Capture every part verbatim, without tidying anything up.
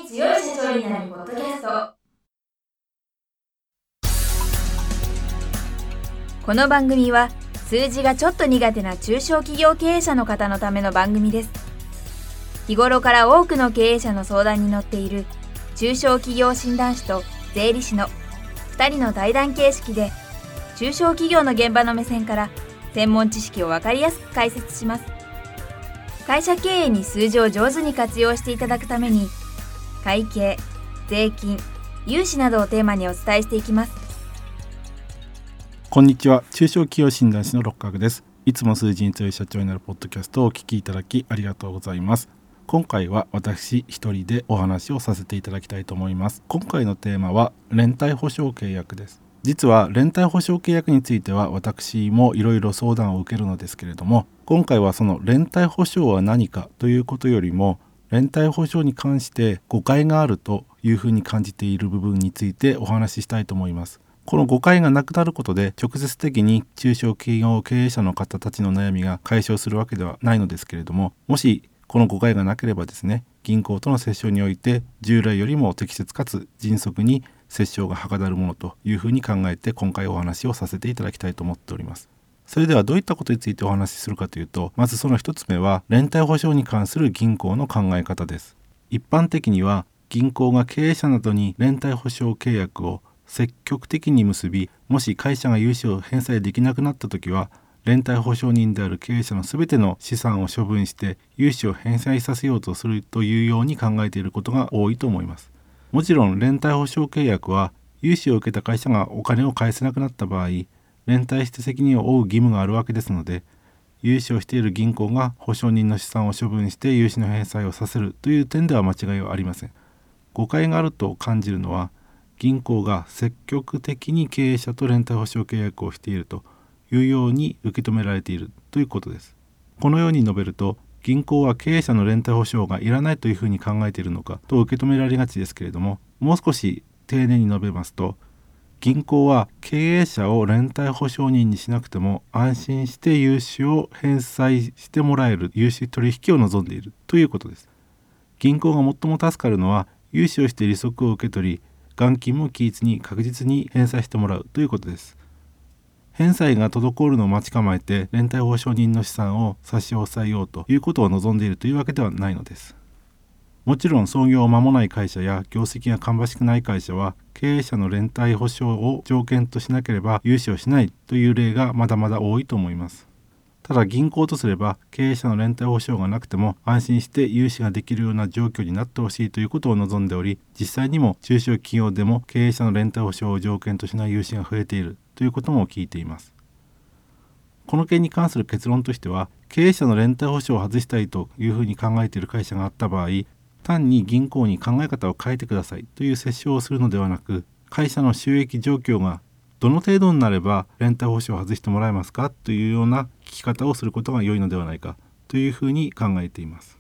強い社長になるポッドキャスト。この番組は数字がちょっと苦手な中小企業経営者の方のための番組です。日頃から多くの経営者の相談に乗っている中小企業診断士と税理士のふたりの対談形式で、中小企業の現場の目線から専門知識を分かりやすく解説します。会社経営に数字を上手に活用していただくために、会計、税金、融資などをテーマにお伝えしていきます。 こんにちは。中小企業診断士の六角です。いつも数字に強い社長になるポッドキャストをお聞きいただきありがとうございます。今回は私一人でお話をさせていただきたいと思います。今回のテーマは連帯保証契約です。実は連帯保証契約については私もいろいろ相談を受けるのですけれども、今回はその連帯保証は何かということよりも、連帯保証に関して誤解があるというふうに感じている部分についてお話ししたいと思います。この誤解がなくなることで直接的に中小企業経営者の方たちの悩みが解消するわけではないのですけれども、もしこの誤解がなければですね、銀行との折衝において従来よりも適切かつ迅速に折衝がはかどるものというふうに考えて、今回お話をさせていただきたいと思っております。それではどういったことについてお話しするかというと、まずその一つ目は連帯保証に関する銀行の考え方です。一般的には銀行が経営者などに連帯保証契約を積極的に結び、もし会社が融資を返済できなくなったときは、連帯保証人である経営者のすべての資産を処分して融資を返済させようとするというように考えていることが多いと思います。もちろん連帯保証契約は融資を受けた会社がお金を返せなくなった場合、連帯して責任を負う義務があるわけですので、融資をしている銀行が保証人の資産を処分して融資の返済をさせるという点では間違いはありません。誤解があると感じるのは、銀行が積極的に経営者と連帯保証契約をしているというように受け止められているということです。このように述べると、銀行は経営者の連帯保証がいらないというふうに考えているのかと受け止められがちですけれども、もう少し丁寧に述べますと、銀行は経営者を連帯保証人にしなくても安心して融資を返済してもらえる融資取引を望んでいるということです。銀行が最も助かるのは、融資をして利息を受け取り、元金も期日に確実に返済してもらうということです。返済が滞るのを待ち構えて連帯保証人の資産を差し押さえようということを望んでいるというわけではないのです。もちろん創業間もない会社や業績が芳しくない会社は、経営者の連帯保証を条件としなければ融資をしないという例がまだまだ多いと思います。ただ銀行とすれば、経営者の連帯保証がなくても安心して融資ができるような状況になってほしいということを望んでおり、実際にも中小企業でも経営者の連帯保証を条件としない融資が増えているということも聞いています。この件に関する結論としては、経営者の連帯保証を外したいというふうに考えている会社があった場合、単に銀行に考え方を変えてくださいという折衝をするのではなく、会社の収益状況がどの程度になれば連帯保証を外してもらえますかというような聞き方をすることが良いのではないかというふうに考えています。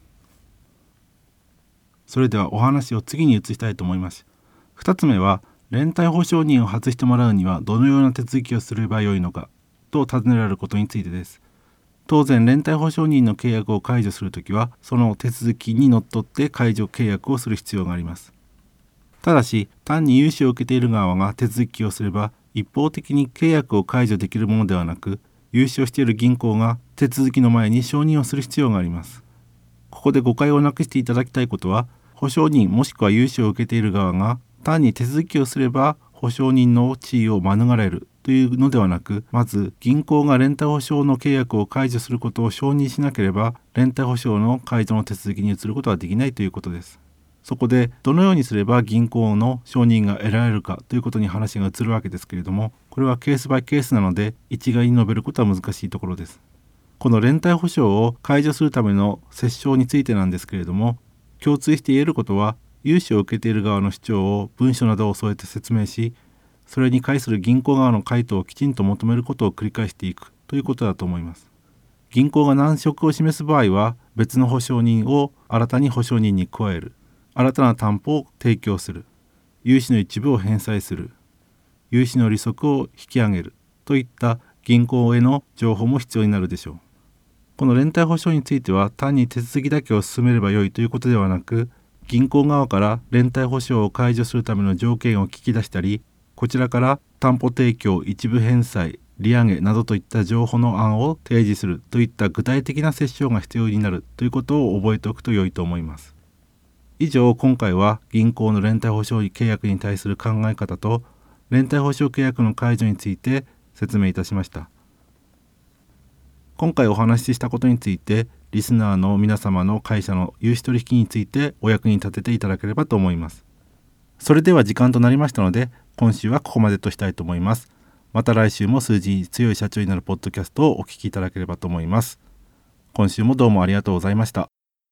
それではお話を次に移したいと思います。ふたつめは、連帯保証人を外してもらうにはどのような手続きをすればよいのかと尋ねられることについてです。当然連帯保証人の契約を解除するときは、その手続きにのっとって解除契約をする必要があります。ただし、単に融資を受けている側が手続きをすれば、一方的に契約を解除できるものではなく、融資をしている銀行が手続きの前に承認をする必要があります。ここで誤解をなくしていただきたいことは、保証人もしくは融資を受けている側が単に手続きをすれば保証人の地位を免れるというのではなく、まず銀行が連帯保証の契約を解除することを承認しなければ、連帯保証の解除の手続きに移ることはできないということです。そこでどのようにすれば銀行の承認が得られるかということに話が移るわけですけれども、これはケースバイケースなので一概に述べることは難しいところです。この連帯保証を解除するための折衝についてなんですけれども、共通して言えることは、融資を受けている側の主張を文書などを添えて説明し、それに対する銀行側の回答をきちんと求めることを繰り返していくということだと思います。銀行が難色を示す場合は、別の保証人を新たに保証人に加える、新たな担保を提供する、融資の一部を返済する、融資の利息を引き上げるといった銀行への情報も必要になるでしょう。この連帯保証については、単に手続きだけを進めればよいということではなく、 銀行側から連帯保証を解除するための条件を聞き出したり、こちらから担保提供、一部返済、利上げなどといった情報の案を提示するといった具体的な折衝が必要になるということを覚えておくと良いと思います。以上、今回は銀行の連帯保証契約に対する考え方と連帯保証契約の解除について説明いたしました。今回お話ししたことについて、リスナーの皆様の会社の融資取引についてお役に立てていただければと思います。それでは時間となりましたので、今週はここまでとしたいと思います。また来週も数字に強い社長になるポッドキャストをお聞きいただければと思います。今週もどうもありがとうございました。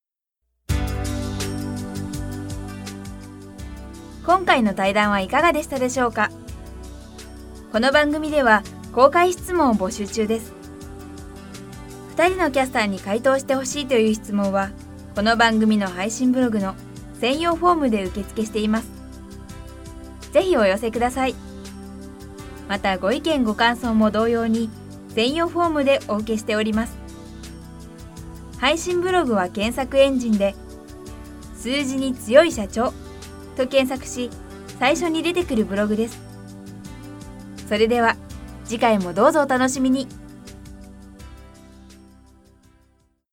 今回の対談はいかがでしたでしょうか。この番組では公開質問を募集中です。ふたりのキャスターに回答してほしいという質問は、この番組の配信ブログの専用フォームで受付しています。ぜひお寄せください。またご意見ご感想も同様に専用フォームでお受けしております。配信ブログは検索エンジンで数字に強い社長と検索し、最初に出てくるブログです。それでは次回もどうぞお楽しみに。